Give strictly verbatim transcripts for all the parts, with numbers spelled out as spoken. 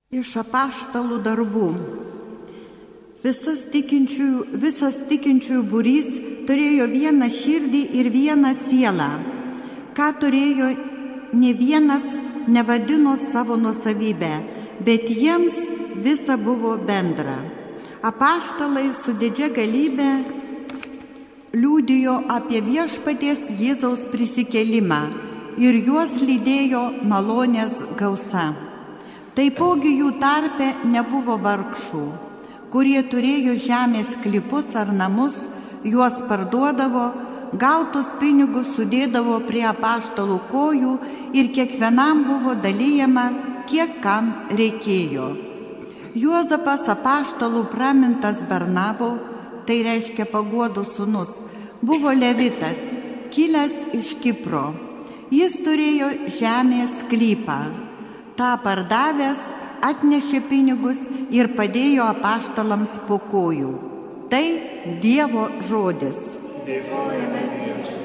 Iš apaštalų darbų. Visas tikinčiųjų, visas tikinčiųjų būrys turėjo vieną širdį ir vieną sielą. Ką turėjo, ne vienas nevadino savo nuosavybę, bet jiems visa buvo bendra. Apaštalai su didžia galybė liudijo apie viešpaties Jėzaus prisikėlimą ir juos lydėjo malonės gausa. Taipogi jų tarpe nebuvo vargšų, kurie turėjo žemės sklypus ar namus, juos parduodavo, gautus pinigus sudėdavo prie apaštalų kojų ir kiekvienam buvo dalijama, kiek kam reikėjo. Juozapas apaštalų pramintas Barnabo, tai reiškia paguodos sūnus, buvo levitas, kilęs iš Kipro. Jis turėjo žemės sklypą. Ta pardavęs atnešė pinigus ir padėjo apaštalams po kojų. Tai Dievo žodis. Dėkojame Dievui.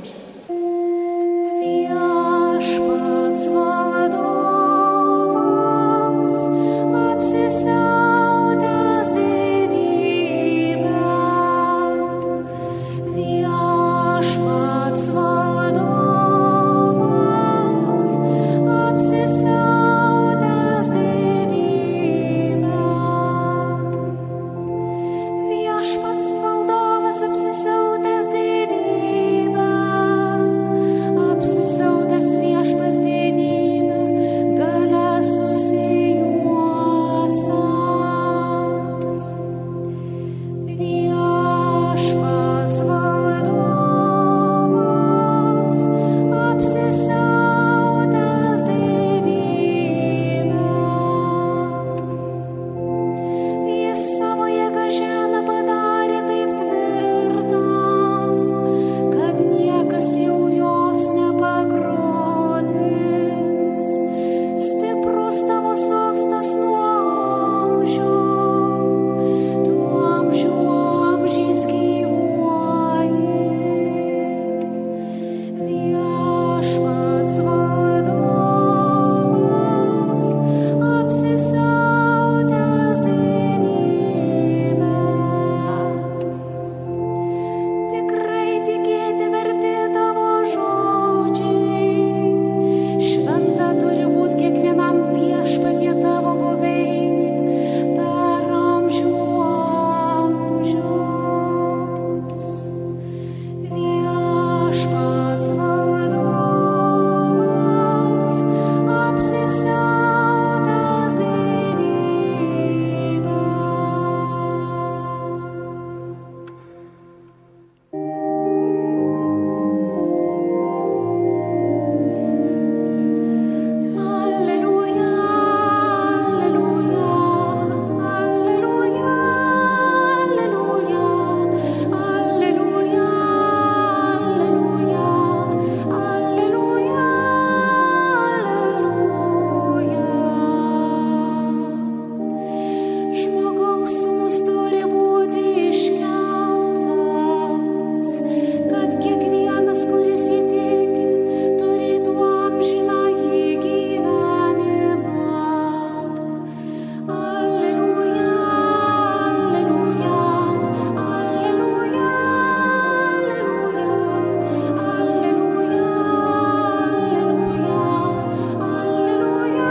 Viešpats valdovas apsisiautęs didybę. Viešpats valdovas apsisiautęs apsisiautęs didybę, apsisiautęs viešpats didybę, galia susijuosęs. Viešpats valdovas apsisiautęs didybę. Jis savo jėgą žemę padarė taip tvirtą, kad niekas jau jos nepagrodys. Stiprus tavo sostas nuo amžių, tu amžių amžiais gyvuoji. Viešpats valdovas apsisiautęs didybę. Tikrai tikėti verti tavo žodžiai. Šventa turi būti kiekvienam viešpatie tavo buveinė per amžių amžius. Viešpats valdovas apsisiautęs didybę. Alleluja, alleluja, alleluja, alleluja, alleluja, alleluja, alleluja. Žmogaus sūnus turi būti iškeltas, kad kiekvienas, kuris jį tiki, turėtų amžinąjį gyvenimą. Alleluja, alleluja, alleluja, alleluja, alleluja, alleluja,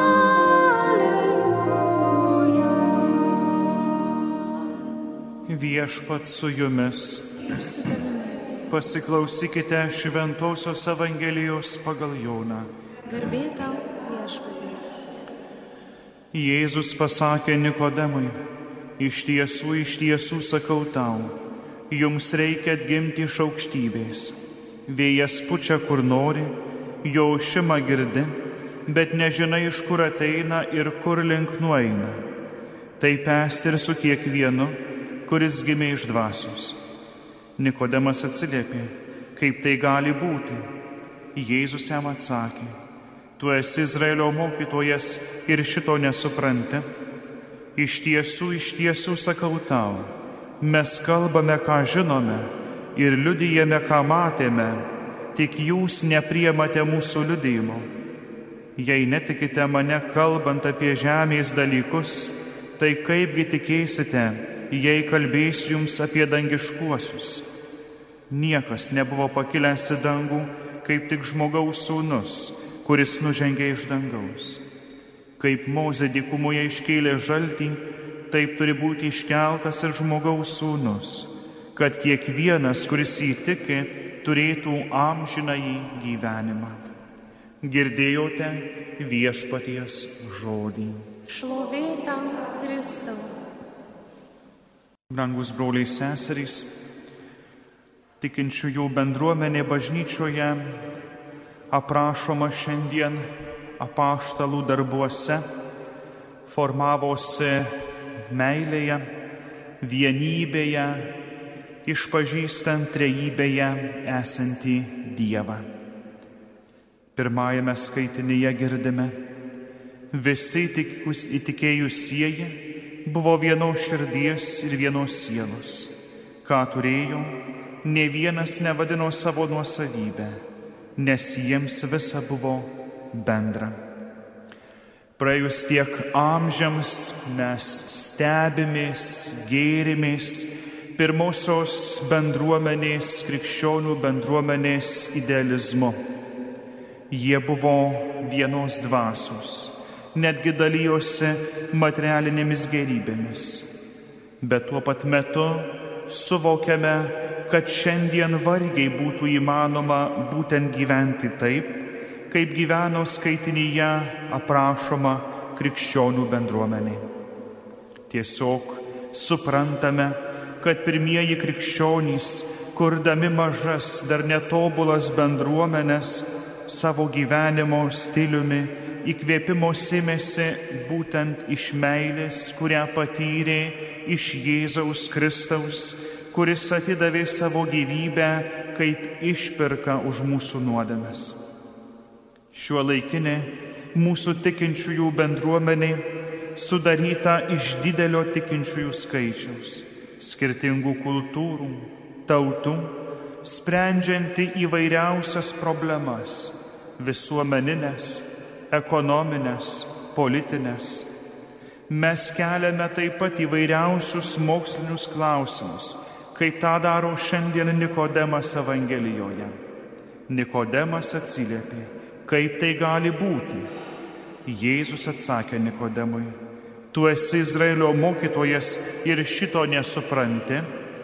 alleluja. Viešpats su jumis. Ir su tavimi. Pasiklausykite Šventosios Evangelijos pagal Joną. Garbė tau, viešpatie. Jėzus pasakė Nikodemui: iš tiesų, iš tiesų sakau tau, jums reikia atgimti iš aukštybės. Vėjas pučia kur nori, jo ošimą girdi, bet nežinai, iš kur ateina ir kur link nueina. Taip esti ir su kiekvienu, kuris gimė iš dvasios. Nikodemas atsiliepė: kaip tai gali būti? Jėzus jam atsakė: tu esi Izraelio mokytojas ir šito nesupranti? Iš tiesų, iš tiesų sakau tau, mes kalbame, ką žinome, ir liudijame, ką matėme, tik jūs nepriemate mūsų liudijimo. Jei netikite mane kalbant apie žemės dalykus, tai kaipgi tikėsite, jei kalbėsiu jums apie dangiškuosius? Niekas nebuvo pakilęs į dangų, kaip tik žmogaus sūnus, kuris nužengė iš dangaus. Kaip Mozė dykumoje iškėlė žaltį, taip turi būti iškeltas ir žmogaus sūnus, kad kiekvienas, kuris jį tiki, turėtų amžinąjį gyvenimą. Girdėjote viešpaties žodį. Šlovė tau, Kristau. Brangus broliai seserys, tikinčiųjų bendruomenė bažnyčioje aprašoma šiandien apaštalų darbuose, formavosi meilėje, vienybėje, išpažįstant trejybėje esantį Dievą. Pirmajame skaitinyje girdime: visi įtikėjusieji buvo vienos širdies ir vienos sielos. Ką turėjo, nė vienas nevadino savo nuosavybę, nes jiems visa buvo bendra. Praėjus tiek amžiams mes stebimės, gėrimės pirmosios bendruomenės, krikščionių bendruomenės idealizmu. Jie buvo vienos dvasios, netgi dalyjosi materialinėmis gėrybėmis. Bet tuo pat metu suvokiame, kad šiandien vargiai būtų įmanoma būtent gyventi taip, kaip gyveno skaitinyje aprašoma krikščionių bendruomenė. Tiesiog suprantame, kad pirmieji krikščionys, kurdami mažas, dar netobulas bendruomenės, savo gyvenimo stiliumi įkvėpimo sėmėsi būtent iš meilės, kurią patyrė iš Jėzaus Kristaus, kuris atidavė savo gyvybę kaip išpirką už mūsų nuodėmes. Šiuolaikinė mūsų tikinčiųjų bendruomenė sudaryta iš didelio tikinčiųjų skaičiaus, skirtingų kultūrų, tautų, sprendžianti įvairiausias problemas – visuomeninės, ekonominės, politinės. Mes keliame taip pat įvairiausius mokslinius klausimus, kaip tą daro šiandien Nikodemas Evangelijoje. Nikodemas atsiliepė, kaip tai gali būti. Jėzus atsakė Nikodemui: tu esi Izraelio mokytojas ir šito nesupranti?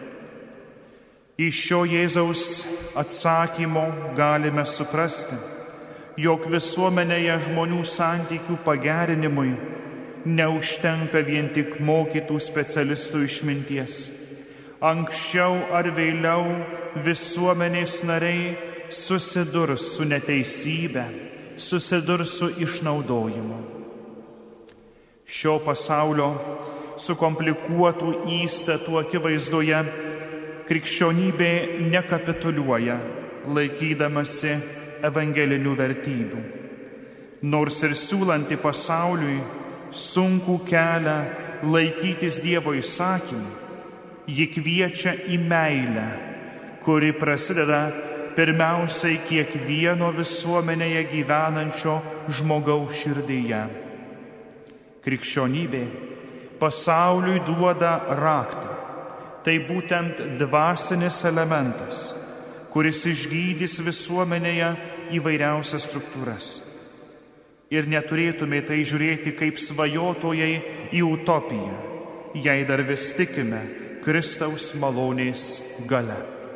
Iš šio Jėzaus atsakymo galime suprasti, jog visuomenėje žmonių santykių pagerinimui neužtenka vien tik mokytų specialistų išminties. Anksčiau ar vėliau visuomenės nariai susidurs su neteisybe, susidurs su išnaudojimu. Šio pasaulio sukomplikuotų įstatų akivaizdoje krikščionybė nekapituliuoja, laikydamasi evangelinių vertybių. Nors ir siūlanti pasauliui sunkų kelią laikytis Dievo įsakymų, ji kviečia į meilę, kuri prasideda pirmiausiai kiekvieno visuomenėje gyvenančio žmogaus širdyje. Krikščionybė pasauliui duoda raktą. Tai būtent dvasinis elementas, kuris išgydys visuomenėje įvairiausias struktūras. Ir neturėtume tai žiūrėti kaip svajotojai į utopiją, jei dar vis tikime Kristaus malonės galia.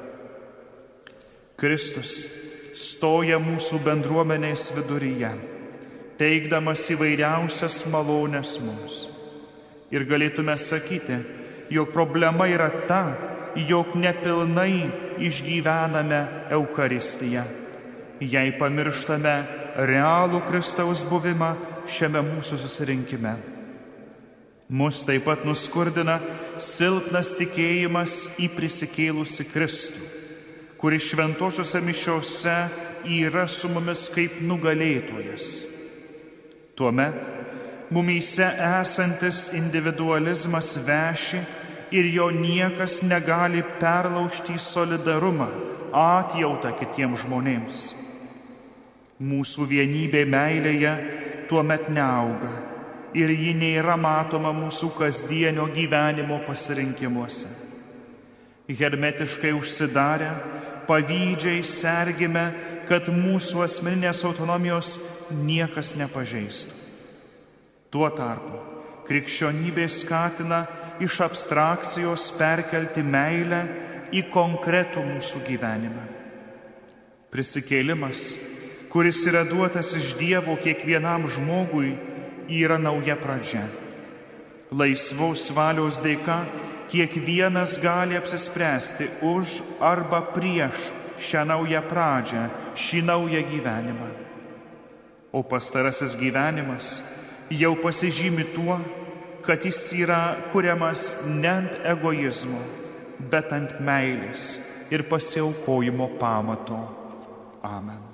Kristus stoja mūsų bendruomenės viduryje, teikdamas įvairiausias malonės mums. Ir galėtume sakyti, jog problema yra ta, jog nepilnai išgyvename Eucharistiją, jei pamirštame realų Kristaus buvimą šiame mūsų susirinkime. Mus taip pat nuskurdina silpnas tikėjimas į prisikėlusį Kristų, kuris šventosiuose mišiose yra su mumis kaip nugalėtojas. Tuomet mumyse esantis individualizmas veši ir jo niekas negali perlaužti į solidarumą, atjautą kitiems žmonėms. Mūsų vienybė meilėje tuomet neauga ir ji nėra matoma mūsų kasdienio gyvenimo pasirinkimuose. Hermetiškai užsidarę, pavydžiai sergime, kad mūsų asmeninės autonomijos niekas nepažeistų. Tuo tarpu krikščionybė skatina iš abstrakcijos perkelti meilę į konkretų mūsų gyvenimą. Prisikėlimas, kuris yra duotas iš Dievo kiekvienam žmogui, yra nauja pradžia. Laisvos valios dėka kiekvienas gali apsispręsti už arba prieš šią naują pradžią, šį naują gyvenimą. O pastarasis gyvenimas jau pasižymi tuo, kad jis yra kuriamas ne ant egoizmo, bet ant meilės ir pasiaukojimo pamato. Amen.